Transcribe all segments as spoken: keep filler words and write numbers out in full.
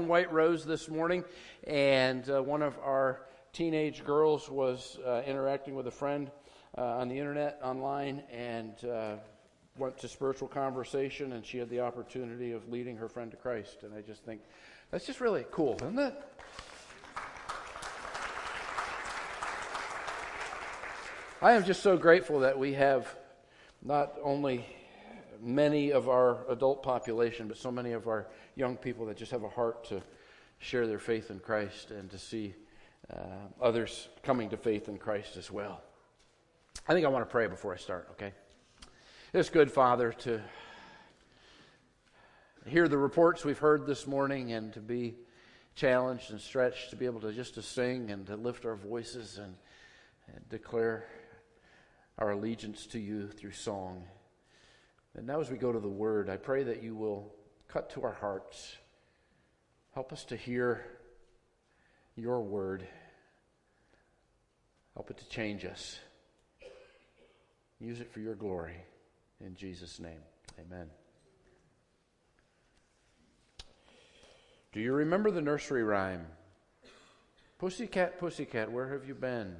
White Rose this morning, and uh, one of our teenage girls was uh, interacting with a friend uh, on the internet, online, and uh, went to spiritual conversation, and she had the opportunity of leading her friend to Christ. And I just think that's just really cool, isn't it? I am just so grateful that we have not only many of our adult population, but so many of our young people that just have a heart to share their faith in Christ and to see uh, others coming to faith in Christ as well. I think I want to pray before I start, okay? It's good, Father, to hear the reports we've heard this morning and to be challenged and stretched, to be able to just to sing and to lift our voices and, and declare our allegiance to you through song. And now as we go to the Word, I pray that you will cut to our hearts. Help us to hear your Word. Help it to change us. Use it for your glory. In Jesus' name, amen. Do you remember the nursery rhyme? Pussycat, pussycat, where have you been?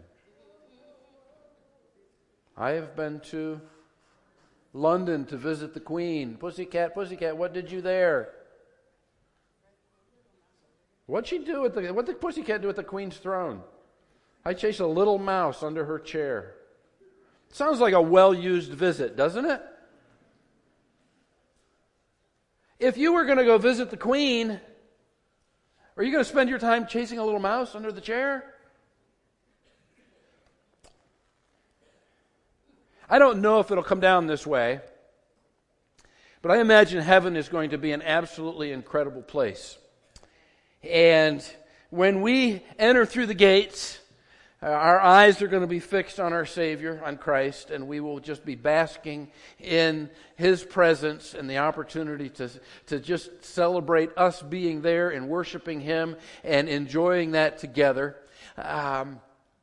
I have been to London to visit the Queen. Pussycat, pussycat, what did you there? What'd she do with the, what did Pussycat do at the Queen's throne? I chased a little mouse under her chair. Sounds like a well-used visit, doesn't it? If you were going to go visit the Queen, are you going to spend your time chasing a little mouse under the chair? I don't know if it'll come down this way, but I imagine heaven is going to be an absolutely incredible place. And when we enter through the gates, uh, our eyes are going to be fixed on our Savior, on Christ, and we will just be basking in His presence and the opportunity to, to just celebrate us being there and worshiping Him and enjoying that together. Um,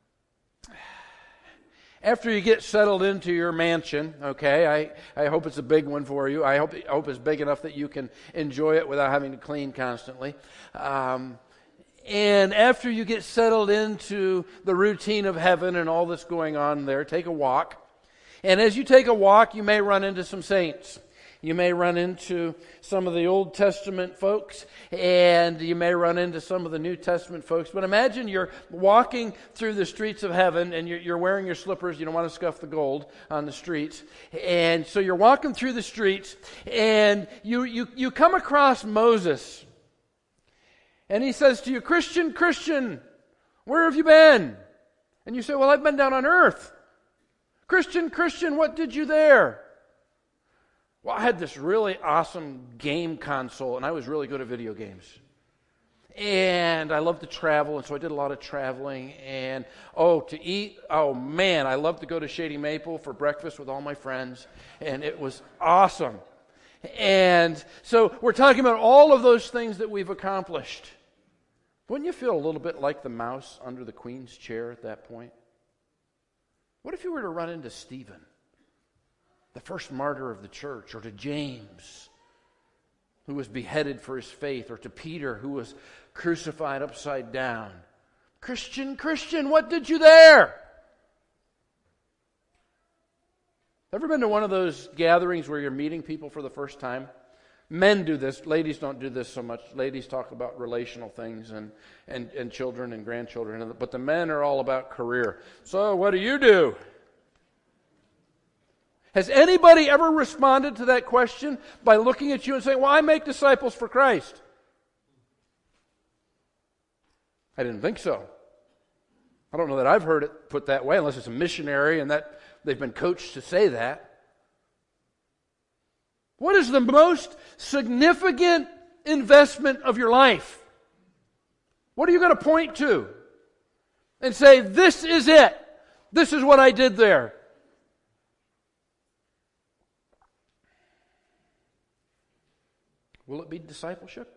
After you get settled into your mansion, okay, I, I hope it's a big one for you. I hope, I hope it's big enough that you can enjoy it without having to clean constantly. Um, and after you get settled into the routine of heaven and all that's going on there, take a walk. And as you take a walk, you may run into some saints. You may run into some of the Old Testament folks, and you may run into some of the New Testament folks. But imagine you're walking through the streets of heaven, and you're, you're wearing your slippers. You don't want to scuff the gold on the streets. And so you're walking through the streets, and you, you, you come across Moses. And he says to you, Christian, Christian, where have you been? And you say, well, I've been down on earth. Christian, Christian, what did you there? Well, I had this really awesome game console, and I was really good at video games. And I loved to travel, and so I did a lot of traveling. And, oh, to eat, oh, man, I loved to go to Shady Maple for breakfast with all my friends, and it was awesome. And so we're talking about all of those things that we've accomplished. Wouldn't you feel a little bit like the mouse under the Queen's chair at that point? What if you were to run into Stephen, the first martyr of the church, or to James, who was beheaded for his faith, or to Peter, who was crucified upside down? Christian, Christian, what did you there? Ever been to one of those gatherings where you're meeting people for the first time? Men do this. Ladies don't do this so much. Ladies talk about relational things and, and, and children and grandchildren. But the men are all about career. So what do you do? Has anybody ever responded to that question by looking at you and saying, well, I make disciples for Christ? I didn't think so. I don't know that I've heard it put that way, unless it's a missionary and that they've been coached to say that. What is the most significant investment of your life? What are you going to point to and say, this is it? This is what I did there. Will it be discipleship?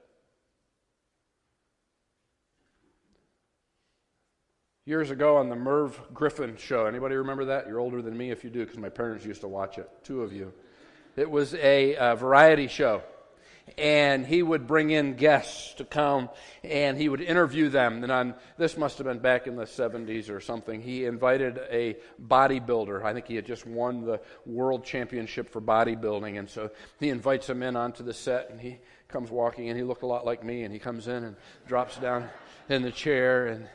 Years ago on the Merv Griffin show, anybody remember that? You're older than me if you do, because my parents used to watch it, two of you. It was a uh, variety show. And he would bring in guests to come, and he would interview them. And on this must have been back in the seventies or something. He invited a bodybuilder. I think he had just won the world championship for bodybuilding, and so he invites him in onto the set, and he comes walking in. He looked a lot like me, and he comes in and drops down in the chair, and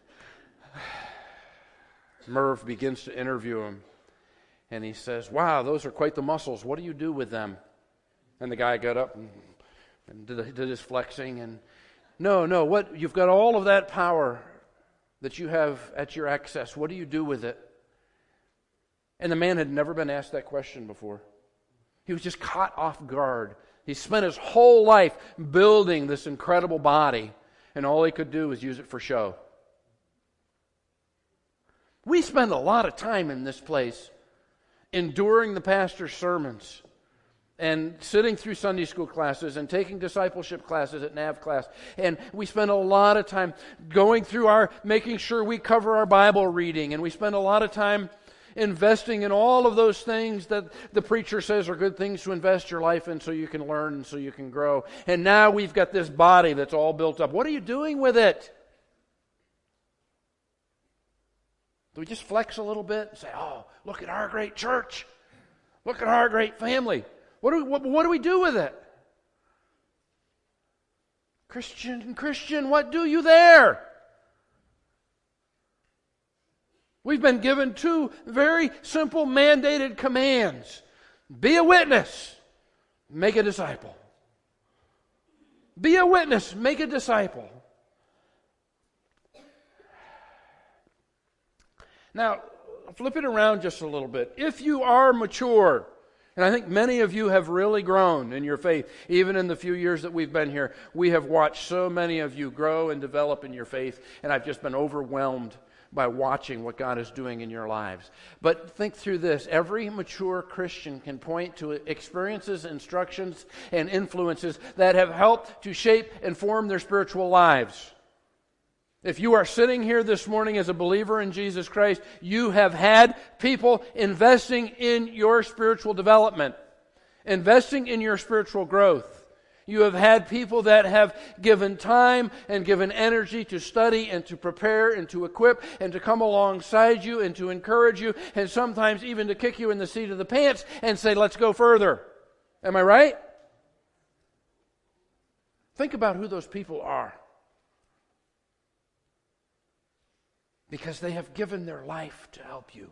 Merv begins to interview him, and he says, "Wow, those are quite the muscles. What do you do with them?" And the guy got up and, and did, did his flexing, and no, no, what you've got all of that power that you have at your access. What do you do with it? And the man had never been asked that question before. He was just caught off guard. He spent his whole life building this incredible body, and all he could do was use it for show. We spend a lot of time in this place enduring the pastor's sermons and sitting through Sunday school classes and taking discipleship classes at Nav class. And we spend a lot of time going through our, making sure we cover our Bible reading. And we spend a lot of time investing in all of those things that the preacher says are good things to invest your life in so you can learn and so you can grow. And now we've got this body that's all built up. What are you doing with it? Do we just flex a little bit and say, "Oh, look at our great church. Look at our great family"? What do we, what, what do we do with it? Christian, Christian, what do you there? We've been given two very simple mandated commands. Be a witness, make a disciple. Be a witness, make a disciple. Now, flip it around just a little bit. If you are mature, and I think many of you have really grown in your faith, even in the few years that we've been here, we have watched so many of you grow and develop in your faith, and I've just been overwhelmed by watching what God is doing in your lives. But think through this. Every mature Christian can point to experiences, instructions, and influences that have helped to shape and form their spiritual lives. If you are sitting here this morning as a believer in Jesus Christ, you have had people investing in your spiritual development, investing in your spiritual growth. You have had people that have given time and given energy to study and to prepare and to equip and to come alongside you and to encourage you and sometimes even to kick you in the seat of the pants and say, "Let's go further." Am I right? Think about who those people are. Because they have given their life to help you.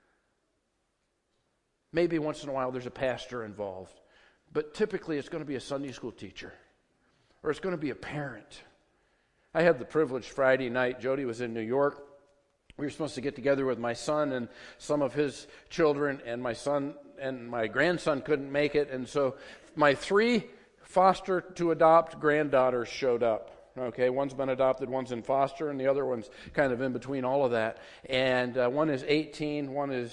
Maybe once in a while there's a pastor involved. But typically it's going to be a Sunday school teacher. Or it's going to be a parent. I had the privilege Friday night. Jody was in New York. We were supposed to get together with my son and some of his children. And my son and my grandson couldn't make it. And so my three foster to adopt granddaughters showed up. Okay, one's been adopted, one's in foster, and the other one's kind of in between all of that. And uh, one is eighteen, one is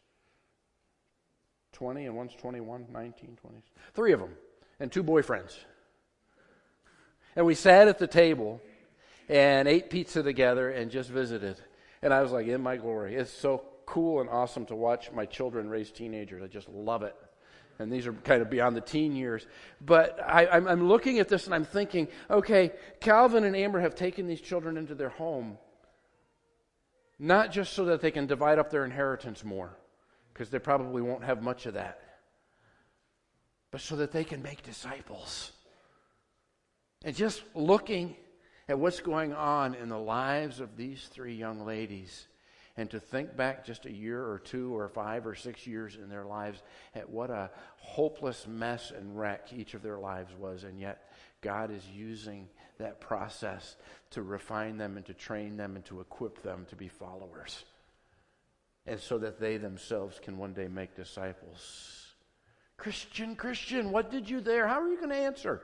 twenty, and one's twenty-one, nineteen, twenty. Three of them, and two boyfriends. And we sat at the table and ate pizza together and just visited. And I was like, in my glory. It's so cool and awesome to watch my children raise teenagers. I just love it. And these are kind of beyond the teen years. But I, I'm, I'm looking at this and I'm thinking, okay, Calvin and Amber have taken these children into their home, not just so that they can divide up their inheritance more, because they probably won't have much of that, but so that they can make disciples. And just looking at what's going on in the lives of these three young ladies, and to think back just a year or two or five or six years in their lives at what a hopeless mess and wreck each of their lives was. And yet God is using that process to refine them and to train them and to equip them to be followers. And so that they themselves can one day make disciples. Christian, Christian, what did you there? How are you going to answer?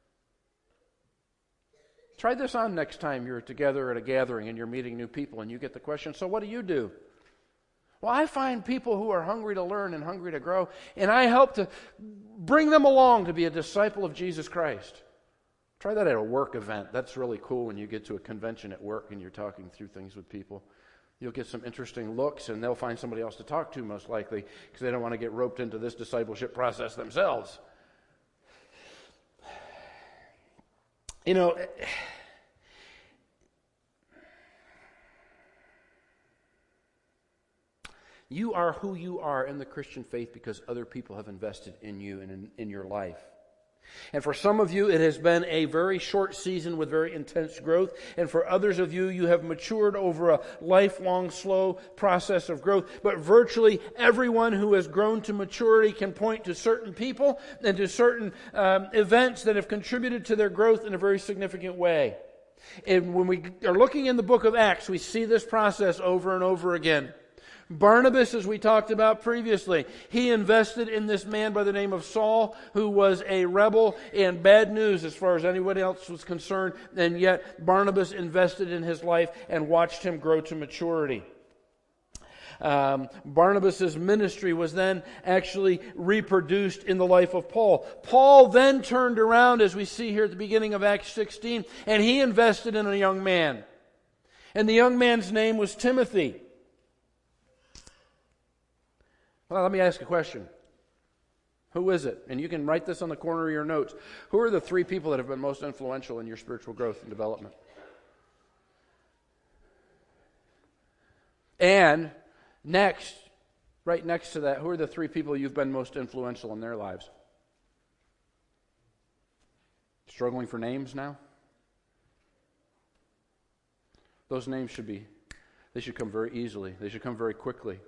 Try this on next time you're together at a gathering and you're meeting new people and you get the question, "So what do you do?" Well, I find people who are hungry to learn and hungry to grow, and I help to bring them along to be a disciple of Jesus Christ. Try that at a work event. That's really cool when you get to a convention at work and you're talking through things with people. You'll get some interesting looks, and they'll find somebody else to talk to most likely because they don't want to get roped into this discipleship process themselves. You know, you are who you are in the Christian faith because other people have invested in you and in, in your life. And for some of you, it has been a very short season with very intense growth. And for others of you, you have matured over a lifelong, slow process of growth. But virtually everyone who has grown to maturity can point to certain people and to certain um, events that have contributed to their growth in a very significant way. And when we are looking in the book of Acts, we see this process over and over again. Barnabas, as we talked about previously, he invested in this man by the name of Saul, who was a rebel and bad news as far as anyone else was concerned, and yet Barnabas invested in his life and watched him grow to maturity. Um, Barnabas' ministry was then actually reproduced in the life of Paul. Paul then turned around, as we see here at the beginning of Acts sixteen, and he invested in a young man. And the young man's name was Timothy. Well, let me ask a question. Who is it? And you can write this on the corner of your notes. Who are the three people that have been most influential in your spiritual growth and development? And next, right next to that, who are the three people you've been most influential in their lives? Struggling for names now? Those names should be, they should come very easily. They should come very quickly.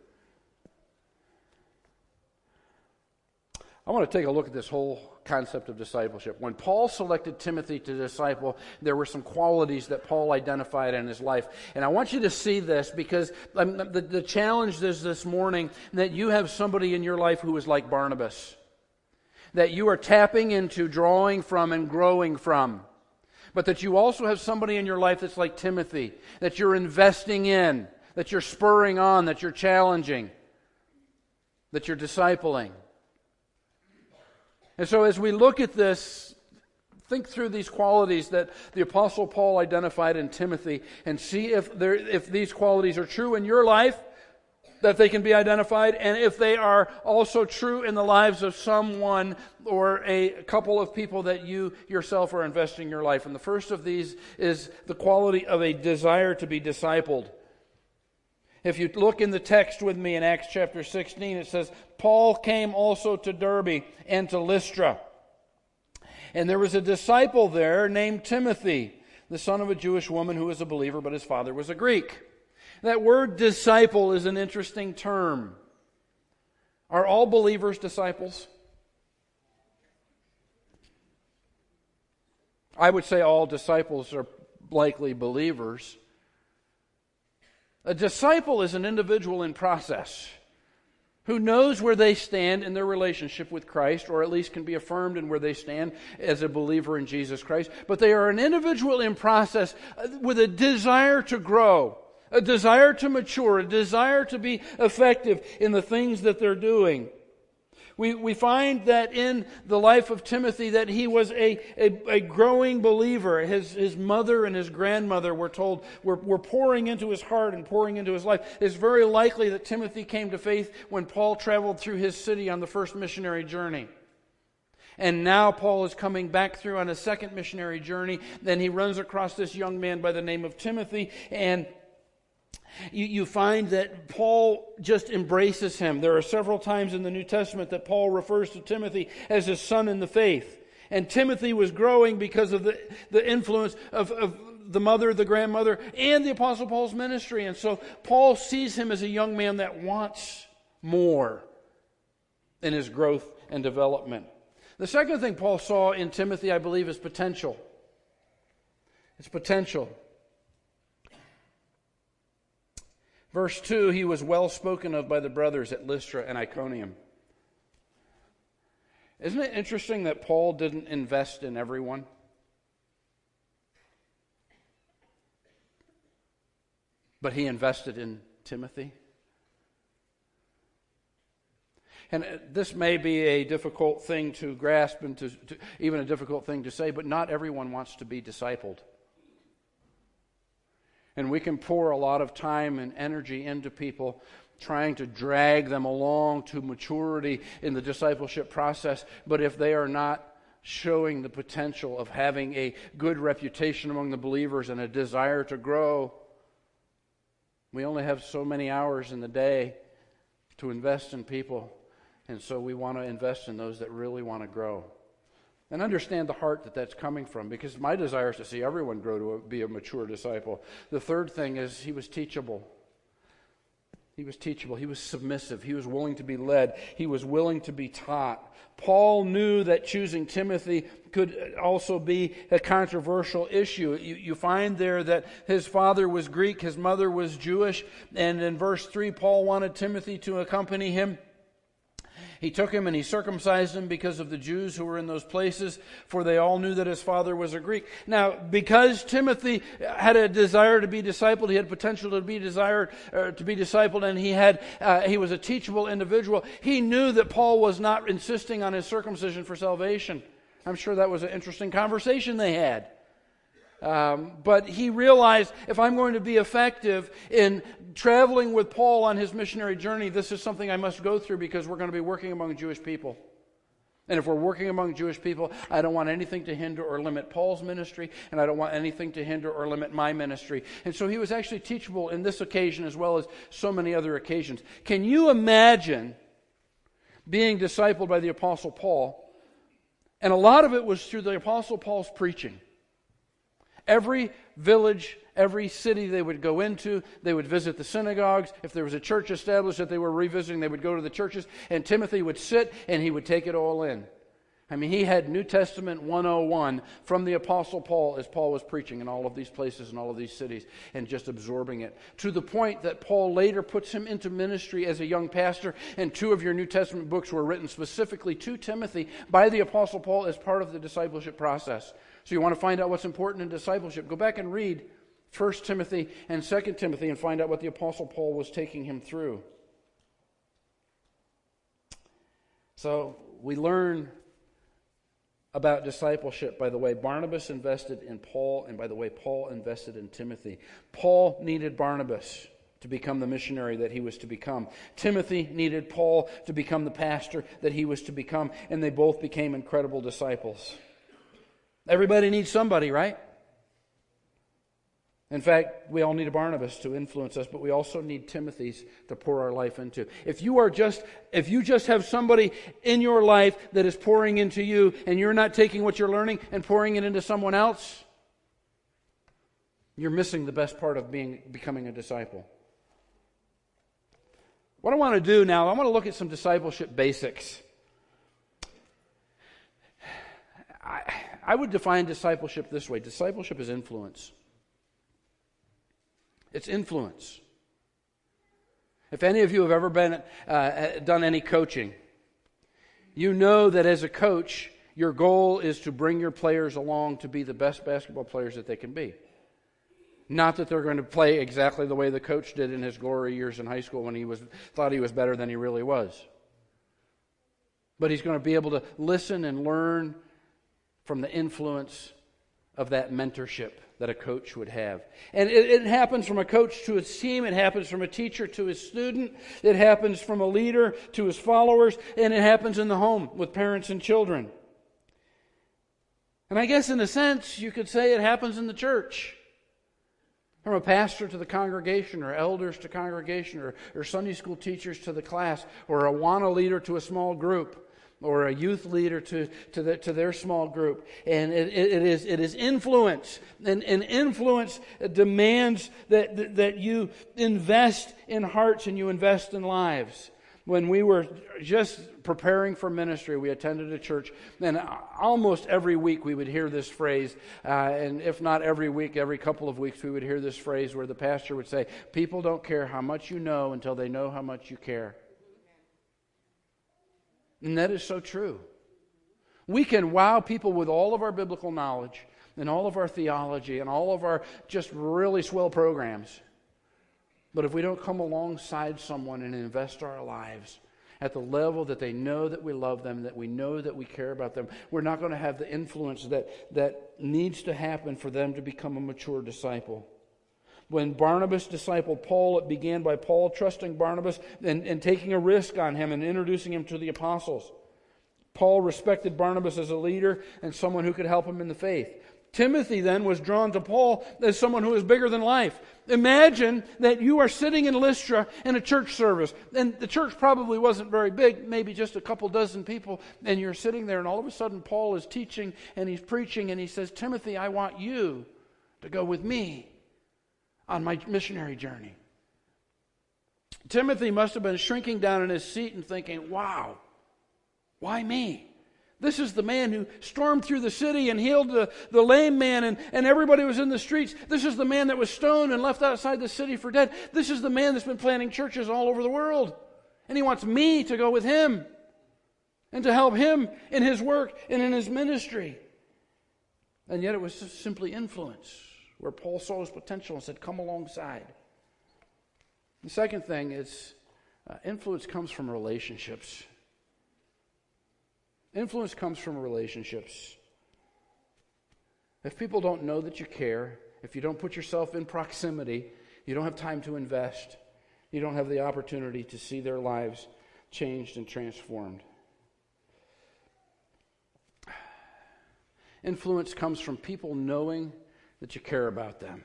I want to take a look at this whole concept of discipleship. When Paul selected Timothy to disciple, there were some qualities that Paul identified in his life. And I want you to see this because um, the, the challenge is this morning that you have somebody in your life who is like Barnabas, that you are tapping into, drawing from, and growing from. But that you also have somebody in your life that's like Timothy, that you're investing in, that you're spurring on, that you're challenging, that you're discipling. And so as we look at this, think through these qualities that the Apostle Paul identified in Timothy and see if there, if these qualities are true in your life, that they can be identified, and if they are also true in the lives of someone or a couple of people that you yourself are investing your life. And the first of these is the quality of a desire to be discipled. If you look in the text with me in Acts chapter sixteen, it says, Paul came also to Derbe and to Lystra. And there was a disciple there named Timothy, the son of a Jewish woman who was a believer, but his father was a Greek. That word disciple is an interesting term. Are all believers disciples? I would say all disciples are likely believers. A disciple is an individual in process who knows where they stand in their relationship with Christ, or at least can be affirmed in where they stand as a believer in Jesus Christ. But they are an individual in process with a desire to grow, a desire to mature, a desire to be effective in the things that they're doing. We we find that in the life of Timothy that he was a, a, a growing believer. His his mother and his grandmother were told were, were pouring into his heart and pouring into his life. It's very likely that Timothy came to faith when Paul traveled through his city on the first missionary journey. And now Paul is coming back through on a second missionary journey. Then he runs across this young man by the name of Timothy, and You, you find that Paul just embraces him. There are several times in the New Testament that Paul refers to Timothy as his son in the faith. And Timothy was growing because of the, the influence of, of the mother, the grandmother, and the Apostle Paul's ministry. And so Paul sees him as a young man that wants more in his growth and development. The second thing Paul saw in Timothy, I believe, is potential. It's potential. Verse two, he was well spoken of by the brothers at Lystra and Iconium. Isn't it interesting that Paul didn't invest in everyone? But he invested in Timothy. And this may be a difficult thing to grasp and to, to even a difficult thing to say, but not everyone wants to be discipled. And we can pour a lot of time and energy into people, trying to drag them along to maturity in the discipleship process. But if they are not showing the potential of having a good reputation among the believers and a desire to grow. We only have so many hours in the day to invest in people, and so we want to invest in those that really want to grow. And understand the heart that that's coming from, because my desire is to see everyone grow to be a mature disciple. The third thing is he was teachable. He was teachable. He was submissive. He was willing to be led. He was willing to be taught. Paul knew that choosing Timothy could also be a controversial issue. You, you find there that his father was Greek, his mother was Jewish, and in verse three, Paul wanted Timothy to accompany him. He took him and he circumcised him because of the Jews who were in those places, for they all knew that his father was a Greek. Now, because Timothy had a desire to be discipled, he had potential to be desired uh, to be discipled, and he had uh, he was a teachable individual. He knew that Paul was not insisting on his circumcision for salvation. I'm sure that was an interesting conversation they had. Um, but he realized, if I'm going to be effective in traveling with Paul on his missionary journey, this is something I must go through, because we're going to be working among Jewish people. And if we're working among Jewish people, I don't want anything to hinder or limit Paul's ministry, and I don't want anything to hinder or limit my ministry. And so he was actually teachable in this occasion as well as so many other occasions. Can you imagine being discipled by the Apostle Paul? And a lot of it was through the Apostle Paul's preaching. Every village, every city they would go into, they would visit the synagogues. If there was a church established that they were revisiting, they would go to the churches, and Timothy would sit and he would take it all in. I mean, he had New Testament one oh one from the Apostle Paul as Paul was preaching in all of these places and all of these cities and just absorbing it. To the point that Paul later puts him into ministry as a young pastor, and two of your New Testament books were written specifically to Timothy by the Apostle Paul as part of the discipleship process. So you want to find out what's important in discipleship, go back and read First Timothy and Second Timothy and find out what the Apostle Paul was taking him through. So we learn about discipleship by the way Barnabas invested in Paul, and by the way Paul invested in Timothy. Paul needed Barnabas to become the missionary that he was to become. Timothy needed Paul to become the pastor that he was to become, and they both became incredible disciples. Everybody needs somebody, right? In fact, we all need a Barnabas to influence us, but we also need Timothy's to pour our life into. If you are just, if you just have somebody in your life that is pouring into you, and you're not taking what you're learning and pouring it into someone else, you're missing the best part of being becoming a disciple. What I want to do now, I want to look at some discipleship basics. I, I would define discipleship this way. Discipleship is influence. It's influence. If any of you have ever been uh, done any coaching, you know that as a coach, your goal is to bring your players along to be the best basketball players that they can be. Not that they're going to play exactly the way the coach did in his glory years in high school when he was thought he was better than he really was. But he's going to be able to listen and learn from the influence of that mentorship that a coach would have. And it, it happens from a coach to his team. It happens from a teacher to his student. It happens from a leader to his followers. And it happens in the home with parents and children. And I guess in a sense, you could say it happens in the church. From a pastor to the congregation, or elders to congregation, or, or Sunday school teachers to the class, or a Awana leader to a small group, or a youth leader to, to, the, to their small group. And it, it, it is it is influence. And, and influence demands that, that, that you invest in hearts and you invest in lives. When we were just preparing for ministry, we attended a church, and almost every week we would hear this phrase, uh, and if not every week, every couple of weeks we would hear this phrase where the pastor would say, "People don't care how much you know until they know how much you care." And that is so true. We can wow people with all of our biblical knowledge and all of our theology and all of our just really swell programs. But if we don't come alongside someone and invest our lives at the level that they know that we love them, that we know that we care about them, we're not going to have the influence that, that needs to happen for them to become a mature disciple. When Barnabas discipled Paul, it began by Paul trusting Barnabas and, and taking a risk on him and introducing him to the apostles. Paul respected Barnabas as a leader and someone who could help him in the faith. Timothy then was drawn to Paul as someone who is bigger than life. Imagine that you are sitting in Lystra in a church service, and the church probably wasn't very big, maybe just a couple dozen people, and you're sitting there, and all of a sudden Paul is teaching and he's preaching, and he says, Timothy, I want you to go with me on my missionary journey. Timothy must have been shrinking down in his seat and thinking, wow, why me? This is the man who stormed through the city and healed the, the lame man, and, and everybody was in the streets. This is the man that was stoned and left outside the city for dead. This is the man that's been planting churches all over the world. And he wants me to go with him and to help him in his work and in his ministry. And yet it was just simply influence, where Paul saw his potential and said, come alongside. The second thing is uh, influence comes from relationships. Influence comes from relationships. If people don't know that you care, if you don't put yourself in proximity, you don't have time to invest, you don't have the opportunity to see their lives changed and transformed. Influence comes from people knowing that you care about them.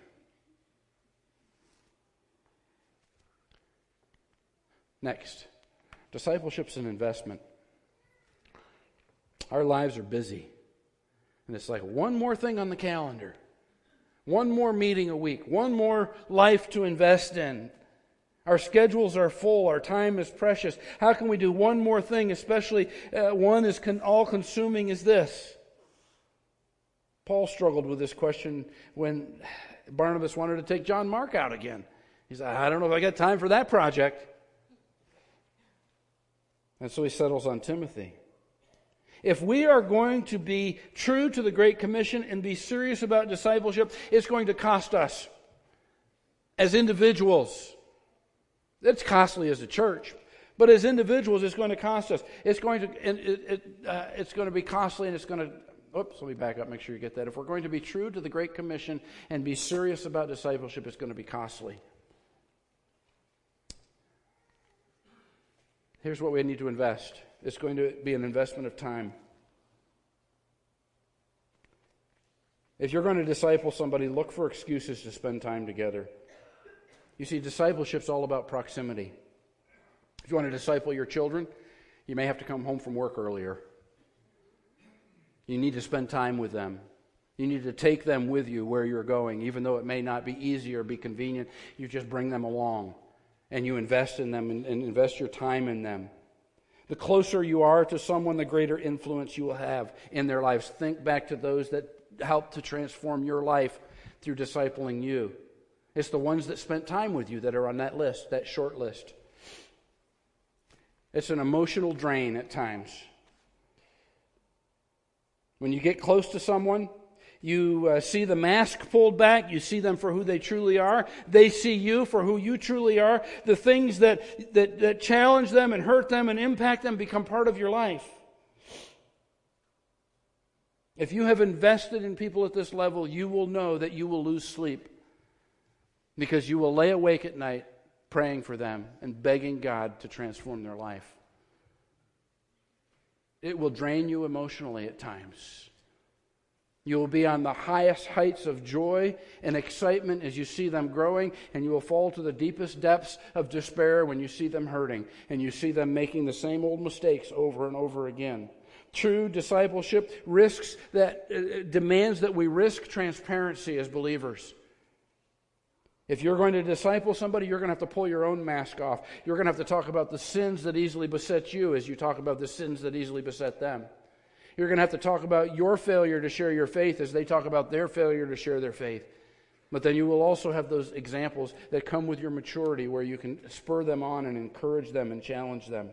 Next, discipleship's an investment. Our lives are busy. And it's like one more thing on the calendar. One more meeting a week. One more life to invest in. Our schedules are full. Our time is precious. How can we do one more thing, especially uh, one as con- all-consuming as this? Paul struggled with this question when Barnabas wanted to take John Mark out again. He said, I don't know if I got time for that project. And so he settles on Timothy. If we are going to be true to the Great Commission and be serious about discipleship, it's going to cost us as individuals. It's costly as a church, but as individuals, it's going to cost us. It's going to it, it, uh, it's going to be costly, and it's going to. Oops, let me back up. Make sure you get that. If we're going to be true to the Great Commission and be serious about discipleship, it's going to be costly. Here's what we need to invest. It's going to be an investment of time. If you're going to disciple somebody, look for excuses to spend time together. You see, discipleship's all about proximity. If you want to disciple your children, you may have to come home from work earlier. You need to spend time with them. You need to take them with you where you're going, even though it may not be easy or be convenient. You just bring them along, and you invest in them and, and invest your time in them. The closer you are to someone, the greater influence you will have in their lives. Think back to those that helped to transform your life through discipling you. It's the ones that spent time with you that are on that list, that short list. It's an emotional drain at times. When you get close to someone, you uh, see the mask pulled back. You see them for who they truly are. They see you for who you truly are. The things that, that, that challenge them and hurt them and impact them become part of your life. If you have invested in people at this level, you will know that you will lose sleep, because you will lay awake at night praying for them and begging God to transform their life. It will drain you emotionally at times. You will be on the highest heights of joy and excitement as you see them growing, and you will fall to the deepest depths of despair when you see them hurting and you see them making the same old mistakes over and over again. True discipleship risks that uh, demands that we risk transparency as believers. If you're going to disciple somebody, you're going to have to pull your own mask off. You're going to have to talk about the sins that easily beset you as you talk about the sins that easily beset them. You're going to have to talk about your failure to share your faith as they talk about their failure to share their faith. But then you will also have those examples that come with your maturity where you can spur them on and encourage them and challenge them.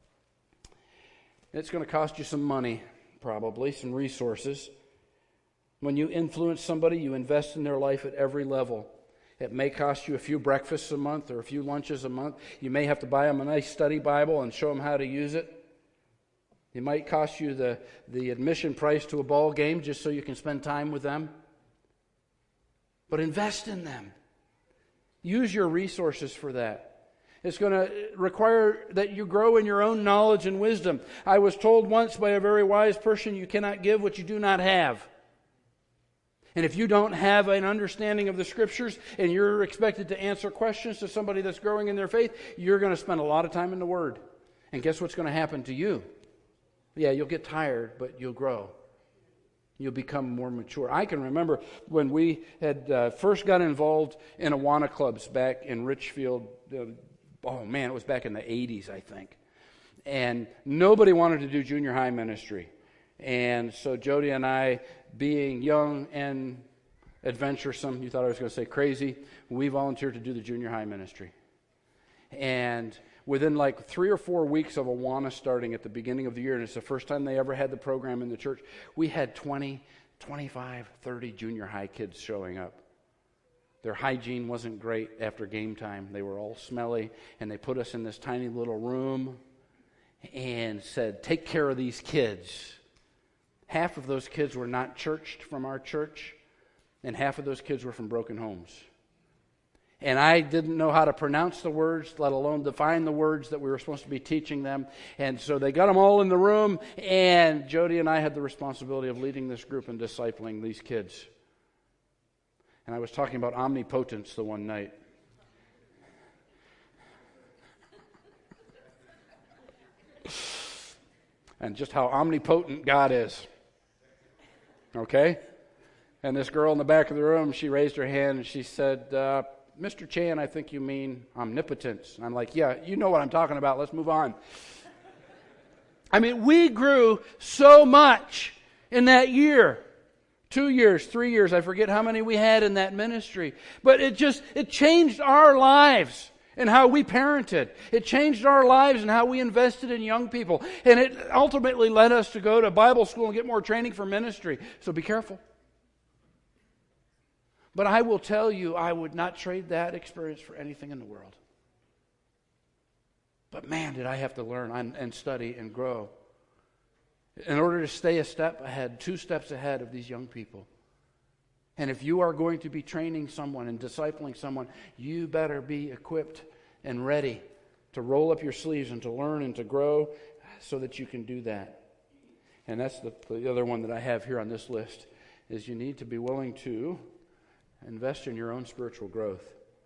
It's going to cost you some money, probably, some resources. When you influence somebody, you invest in their life at every level. It may cost you a few breakfasts a month or a few lunches a month. You may have to buy them a nice study Bible and show them how to use it. It might cost you the, the admission price to a ball game just so you can spend time with them. But invest in them. Use your resources for that. It's going to require that you grow in your own knowledge and wisdom. I was told once by a very wise person, you cannot give what you do not have. And if you don't have an understanding of the Scriptures and you're expected to answer questions to somebody that's growing in their faith, you're going to spend a lot of time in the Word. And guess what's going to happen to you? Yeah, you'll get tired, but you'll grow. You'll become more mature. I can remember when we had uh, first got involved in Awana clubs back in Richfield. Uh, oh man, it was back in the eighties, I think. And nobody wanted to do junior high ministry. And so Jody and I, being young and adventuresome, you thought I was going to say crazy, we volunteered to do the junior high ministry. And within like three or four weeks of Awana starting at the beginning of the year, and it's the first time they ever had the program in the church, we had twenty, twenty-five, thirty junior high kids showing up. Their hygiene wasn't great after game time. They were all smelly, and they put us in this tiny little room and said, take care of these kids. Half of those kids were not churched from our church, and half of those kids were from broken homes. And I didn't know how to pronounce the words, let alone define the words that we were supposed to be teaching them. And so they got them all in the room, and Jody and I had the responsibility of leading this group and discipling these kids. And I was talking about omnipotence the one night. And just how omnipotent God is. Okay? And this girl in the back of the room, she raised her hand and she said, uh, Mister Chan, I think you mean omnipotence. And I'm like, yeah, you know what I'm talking about. Let's move on. I mean, we grew so much in that year. Two years, three years, I forget how many we had in that ministry. But it just, it changed our lives and how we parented. It changed our lives and how we invested in young people. And it ultimately led us to go to Bible school and get more training for ministry. So be careful. But I will tell you, I would not trade that experience for anything in the world. But man, did I have to learn and study and grow in order to stay a step ahead, two steps ahead of these young people. And if you are going to be training someone and discipling someone, you better be equipped and ready to roll up your sleeves and to learn and to grow so that you can do that. And that's the, the other one that I have here on this list, is you need to be willing to invest in your own spiritual growth.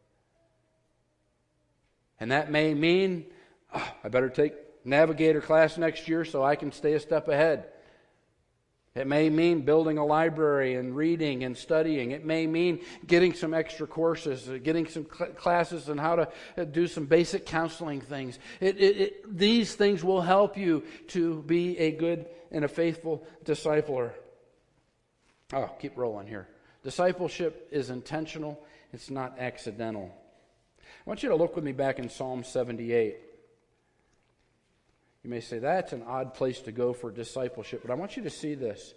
And that may mean, oh, I better take Navigator class next year so I can stay a step ahead. It may mean building a library and reading and studying. It may mean getting some extra courses, getting some cl- classes on how to do some basic counseling things. It, it, it, these things will help you to be a good and a faithful discipler. Oh, keep rolling here. Discipleship is intentional. It's not accidental. I want you to look with me back in Psalm seventy-eight. You may say, that's an odd place to go for discipleship, but I want you to see this.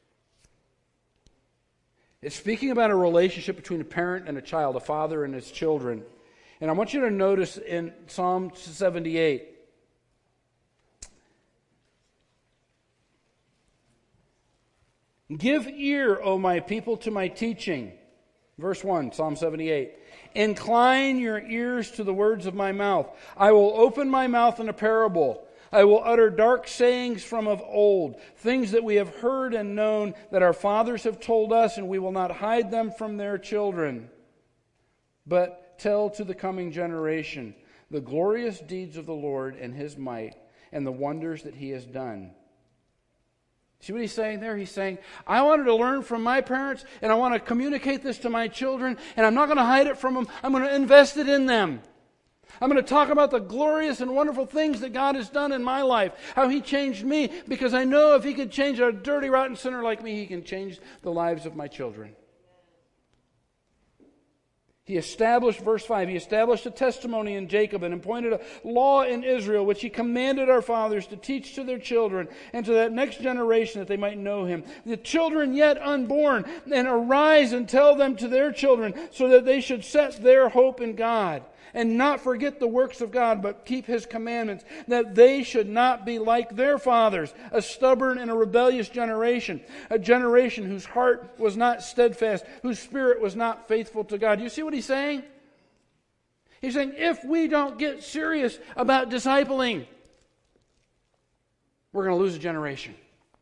It's speaking about a relationship between a parent and a child, a father and his children. And I want you to notice in Psalm seventy-eight, give ear, O my people, to my teaching. Verse one, Psalm seventy-eight. Incline your ears to the words of my mouth. I will open my mouth in a parable. I will utter dark sayings from of old, things that we have heard and known, that our fathers have told us, and we will not hide them from their children, but tell to the coming generation the glorious deeds of the Lord and His might, and the wonders that He has done. See what he's saying there? He's saying, I wanted to learn from my parents, and I want to communicate this to my children, and I'm not going to hide it from them. I'm going to invest it in them. I'm going to talk about the glorious and wonderful things that God has done in my life, how He changed me, because I know if He could change a dirty, rotten sinner like me, He can change the lives of my children. He established, verse five, He established a testimony in Jacob and appointed a law in Israel, which He commanded our fathers to teach to their children and to that next generation, that they might know Him. The children yet unborn, and arise and tell them to their children, so that they should set their hope in God, and not forget the works of God, but keep His commandments, that they should not be like their fathers, a stubborn and a rebellious generation, a generation whose heart was not steadfast, whose spirit was not faithful to God. You see what he's saying? He's saying, if we don't get serious about discipling, we're going to lose a generation.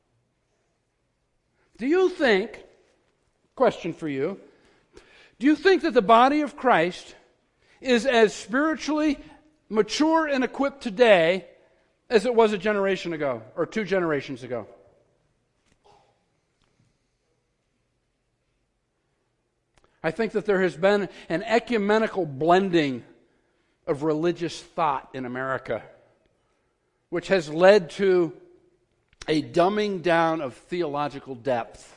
Do you think, question for you, do you think that the body of Christ is as spiritually mature and equipped today as it was a generation ago or two generations ago? I think that there has been an ecumenical blending of religious thought in America, which has led to a dumbing down of theological depth.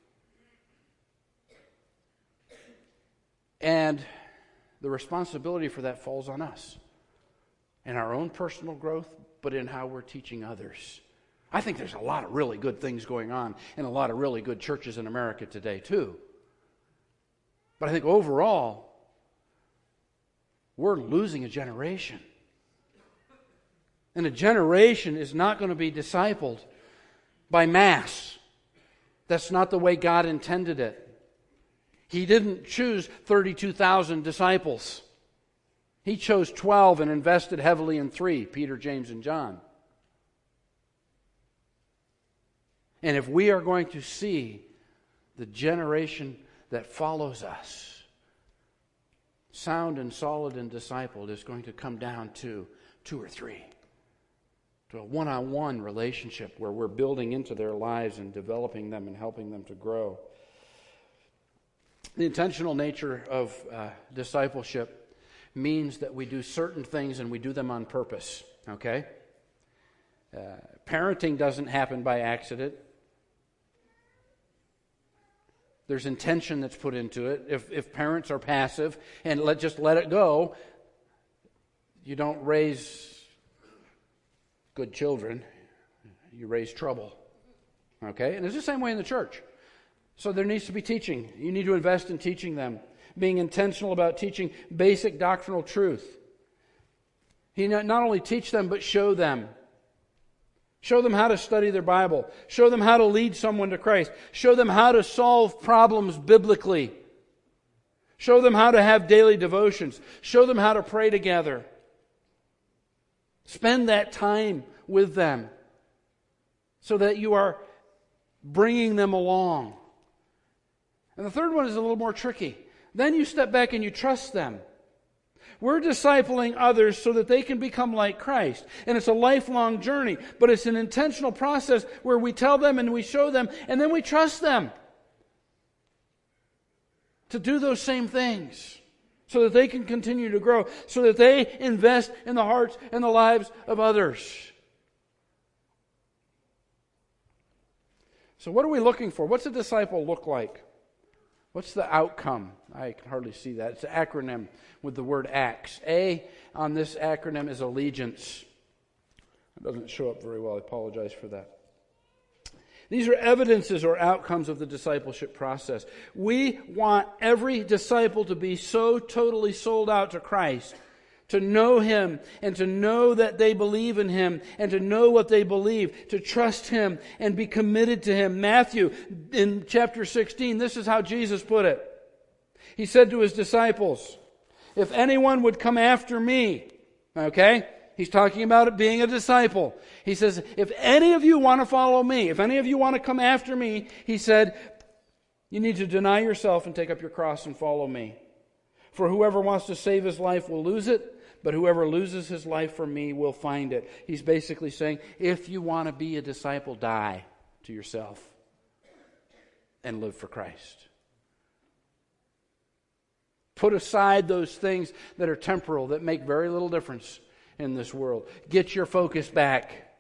And the responsibility for that falls on us in our own personal growth, but in how we're teaching others. I think there's a lot of really good things going on in a lot of really good churches in America today, too. But I think overall, we're losing a generation. And a generation is not going to be discipled by mass. That's not the way God intended it. He didn't choose thirty-two thousand disciples. He chose twelve and invested heavily in three, Peter, James, and John. And if we are going to see the generation that follows us sound and solid and discipled, is going to come down to two or three. To a one-on-one relationship where we're building into their lives and developing them and helping them to grow. The intentional nature of uh, discipleship means that we do certain things and we do them on purpose. Okay? Uh, parenting doesn't happen by accident. There's intention that's put into it. If if parents are passive and let just let it go, you don't raise good children. You raise trouble. Okay? And it's the same way in the church. So there needs to be teaching. You need to invest in teaching them. Being intentional about teaching basic doctrinal truth. He not, not only teach them, but show them. Show them how to study their Bible. Show them how to lead someone to Christ. Show them how to solve problems biblically. Show them how to have daily devotions. Show them how to pray together. Spend that time with them so that you are bringing them along. And the third one is a little more tricky. Then you step back and you trust them. We're discipling others so that they can become like Christ. And it's a lifelong journey, but it's an intentional process where we tell them and we show them, and then we trust them to do those same things so that they can continue to grow, so that they invest in the hearts and the lives of others. So what are we looking for? What's a disciple look like? What's the outcome? I can hardly see that. It's an acronym with the word ACTS. A on this acronym is allegiance. It doesn't show up very well. I apologize for that. These are evidences or outcomes of the discipleship process. We want every disciple to be so totally sold out to Christ, to know Him and to know that they believe in Him and to know what they believe, to trust Him and be committed to Him. Matthew, in chapter sixteen, this is how Jesus put it. He said to His disciples, if anyone would come after me, okay? He's talking about it being a disciple. He says, if any of you want to follow me, if any of you want to come after me, He said, you need to deny yourself and take up your cross and follow me. For whoever wants to save his life will lose it, but whoever loses his life for me will find it. He's basically saying, if you want to be a disciple, die to yourself and live for Christ. Put aside those things that are temporal, that make very little difference in this world. Get your focus back.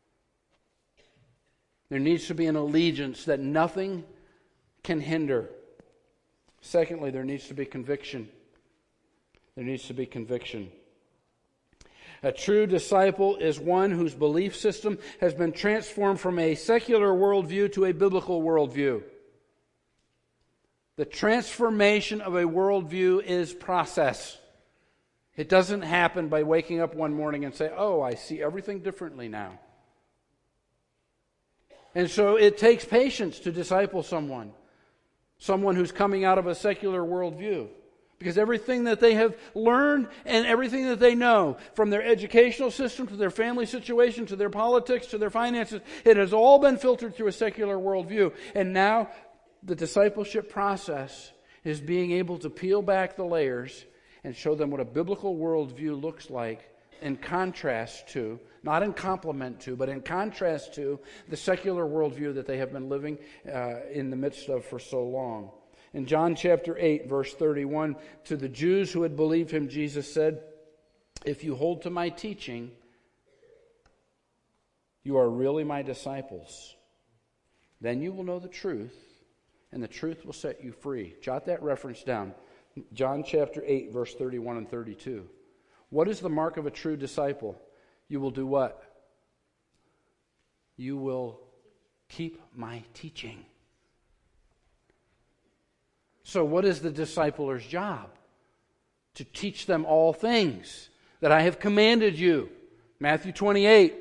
There needs to be an allegiance that nothing can hinder. Secondly, there needs to be conviction. There needs to be conviction. A true disciple is one whose belief system has been transformed from a secular worldview to a biblical worldview. The transformation of a worldview is process. It doesn't happen by waking up one morning and say, oh, I see everything differently now. And so it takes patience to disciple someone. Someone who's coming out of a secular worldview. Because everything that they have learned and everything that they know, from their educational system to their family situation to their politics to their finances, it has all been filtered through a secular worldview. And now the discipleship process is being able to peel back the layers and show them what a biblical worldview looks like in contrast to, not in complement to, but in contrast to the secular worldview that they have been living uh, in the midst of for so long. In John chapter eight, verse thirty-one, to the Jews who had believed him, Jesus said, "If you hold to my teaching, you are really my disciples. Then you will know the truth, and the truth will set you free." Jot that reference down. John chapter eight, verse thirty-one and thirty-two. What is the mark of a true disciple? You will do what? You will keep my teaching. So what is the discipler's job? To teach them all things that I have commanded you. Matthew twenty-eight.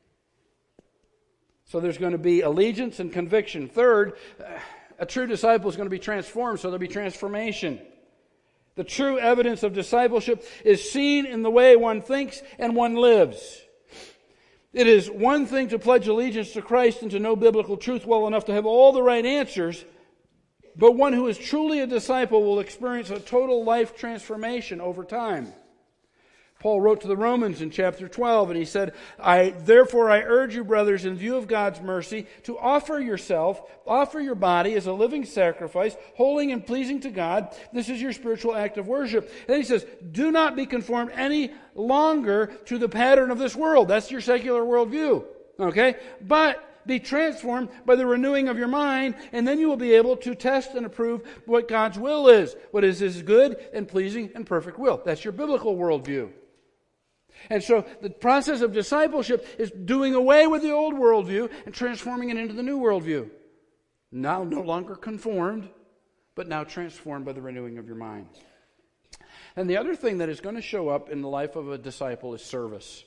So there's going to be allegiance and conviction. Third, a true disciple is going to be transformed, so there'll be transformation. The true evidence of discipleship is seen in the way one thinks and one lives. It is one thing to pledge allegiance to Christ and to know biblical truth well enough to have all the right answers, but one who is truly a disciple will experience a total life transformation over time. Paul wrote to the Romans in chapter twelve, and he said, I therefore I urge you, brothers, in view of God's mercy, to offer yourself, offer your body as a living sacrifice, holy and pleasing to God. This is your spiritual act of worship. And he says, do not be conformed any longer to the pattern of this world. That's your secular worldview. Okay? But be transformed by the renewing of your mind, and then you will be able to test and approve what God's will is. What is His good and pleasing and perfect will. That's your biblical worldview. And so the process of discipleship is doing away with the old worldview and transforming it into the new worldview. Now no longer conformed, but now transformed by the renewing of your mind. And the other thing that is going to show up in the life of a disciple is service.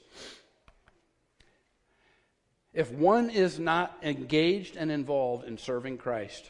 If one is not engaged and involved in serving Christ,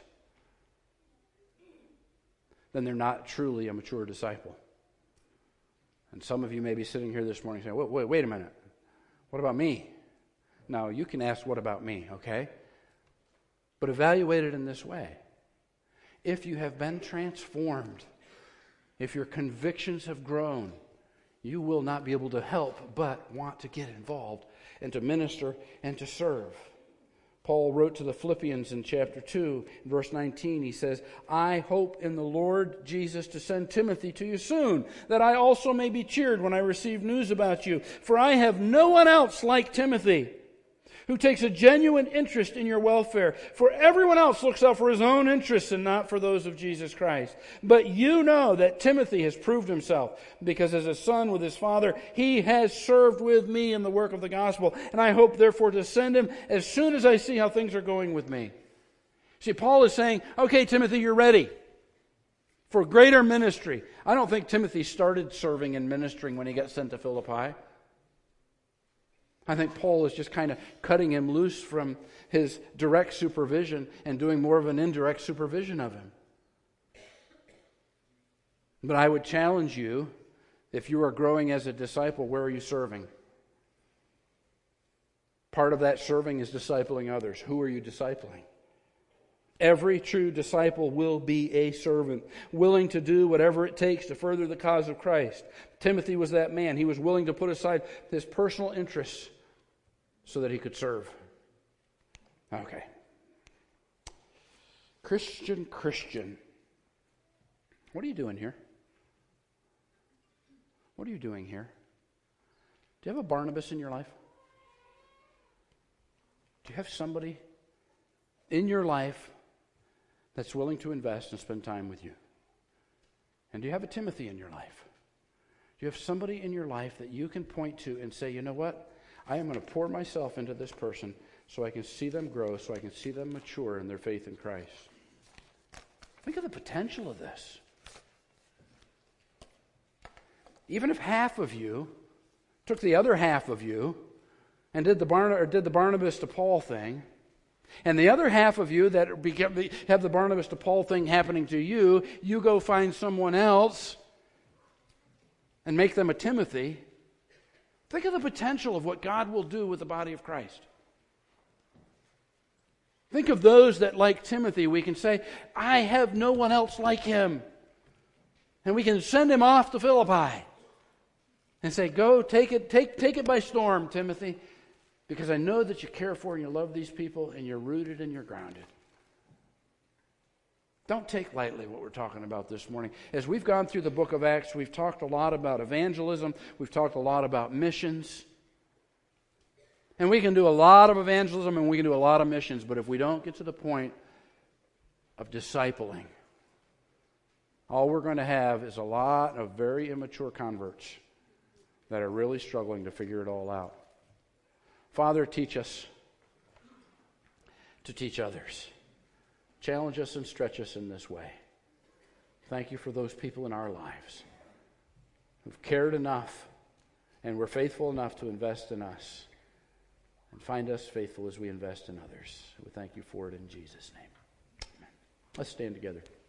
then they're not truly a mature disciple. And some of you may be sitting here this morning saying, wait, wait, wait a minute. What about me? Now, you can ask, what about me, okay? But evaluate it in this way. If you have been transformed, if your convictions have grown, you will not be able to help but want to get involved and to minister and to serve. Paul wrote to the Philippians in chapter two, verse nineteen, he says, I hope in the Lord Jesus to send Timothy to you soon, that I also may be cheered when I receive news about you. For I have no one else like Timothy, who takes a genuine interest in your welfare. For everyone else looks out for his own interests and not for those of Jesus Christ. But you know that Timothy has proved himself, because as a son with his father, he has served with me in the work of the gospel. And I hope therefore to send him as soon as I see how things are going with me. See, Paul is saying, okay, Timothy, you're ready for greater ministry. I don't think Timothy started serving and ministering when he got sent to Philippi. I think Paul is just kind of cutting him loose from his direct supervision and doing more of an indirect supervision of him. But I would challenge you, if you are growing as a disciple, where are you serving? Part of that serving is discipling others. Who are you discipling? Every true disciple will be a servant, willing to do whatever it takes to further the cause of Christ. Timothy was that man. He was willing to put aside his personal interests so that he could serve. Okay. Christian, Christian. What are you doing here? What are you doing here? Do you have a Barnabas in your life? Do you have somebody in your life that's willing to invest and spend time with you? And do you have a Timothy in your life? Do you have somebody in your life that you can point to and say, you know what? I am going to pour myself into this person so I can see them grow, so I can see them mature in their faith in Christ. Think of the potential of this. Even if half of you took the other half of you and did the, Barna, or did the Barnabas to Paul thing, and the other half of you that became, have the Barnabas to Paul thing happening to you, you go find someone else and make them a Timothy, think of the potential of what God will do with the body of Christ. Think of those that, like Timothy, we can say, I have no one else like him. And we can send him off to Philippi and say, go, take it, take, take it by storm, Timothy, because I know that you care for and you love these people and you're rooted and you're grounded. Don't take lightly what we're talking about this morning. As we've gone through the book of Acts, we've talked a lot about evangelism. We've talked a lot about missions. And we can do a lot of evangelism and we can do a lot of missions, but if we don't get to the point of discipling, all we're going to have is a lot of very immature converts that are really struggling to figure it all out. Father, teach us to teach others. Challenge us and stretch us in this way. Thank you for those people in our lives who've cared enough and were faithful enough to invest in us. And find us faithful as we invest in others. We thank you for it in Jesus' name. Amen. Let's stand together.